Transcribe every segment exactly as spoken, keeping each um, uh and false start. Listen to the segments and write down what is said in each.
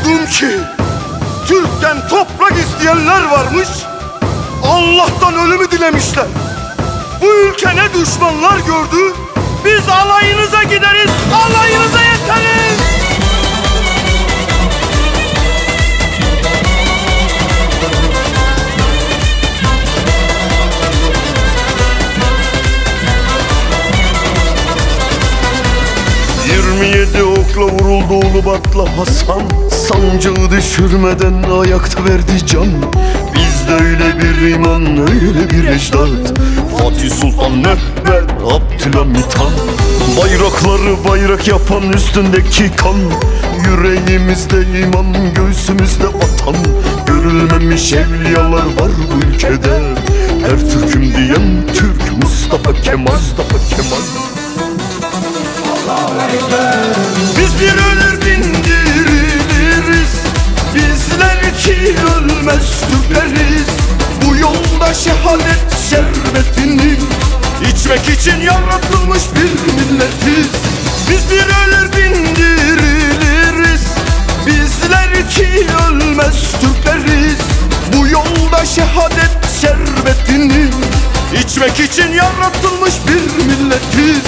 duydum ki Türk'ten toprak isteyenler varmış, Allah'tan ölümü dilemişler. Bu ülke ne düşmanlar gördü, biz alayınıza gideriz, alayınıza yeteriz. Yirmi yedi okla vuruldu Ulubatlı Hasan, sancağı düşürmeden ayakta verdi can. Bizde öyle bir iman, öyle bir ecdat, Fatih Sultan Mehmet, Abdülhamit Han. Bayrakları bayrak yapan üstündeki kan, yüreğimizde iman, göğsümüzde vatan. Görülmemiş evliyalar var bu ülkede, her Türk'üm diyen Türk Mustafa Kemal. Mustafa Kemal. Biz bir ölür bin diriliriz, bizler ki ölmez Türkleriz. Bu yolda şehadet şerbetini içmek için yaratılmış bir milletiz. Biz bir ölür bin diriliriz, bizler ki ölmez Türkleriz. Bu yolda şehadet şerbetini içmek için yaratılmış bir milletiz.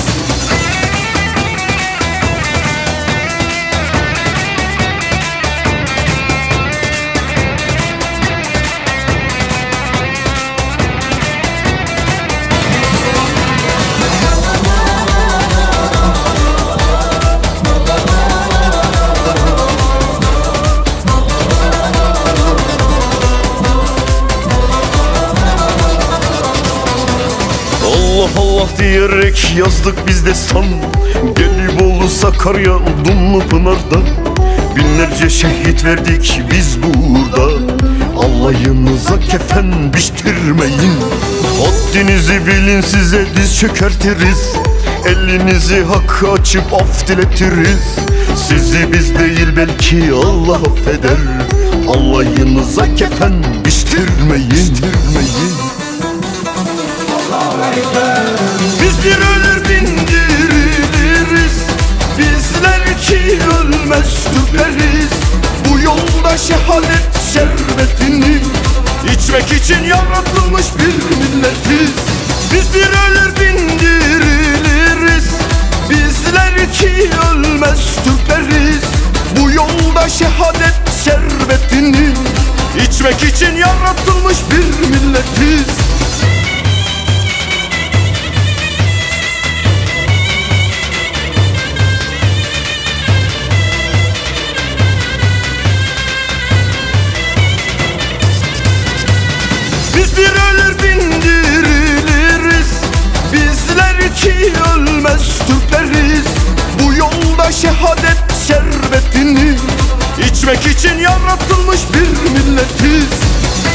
Allah Allah diyerek yazdık biz destan, Gelibolu, Sakarya, Dumlupınar'da binlerce şehit verdik biz burada. Alayınıza kefen biçtirmeyin, haddinizi bilin, size diz çökertiriz. Elinizi hakka açıp af diletiriz. Sizi biz değil belki Allah affeder. Alayınıza kefen biçtirmeyin, biçtirmeyin. Biz bir ölür bin diriliriz, bizler ki ölmez Türkleriz. Bu yolda şehadet şerbetini içmek için yaratılmış bir milletiz. Biz bir ölür bin diriliriz, bizler ki ölmez Türkleriz. Bu yolda şehadet şerbetini içmek için yaratılmış bir milletiz. Biz bir ölür bin diriliriz, bizler ki ölmez Türkleriz. Bu yolda şehadet şerbetini içmek için yaratılmış bir milletiz.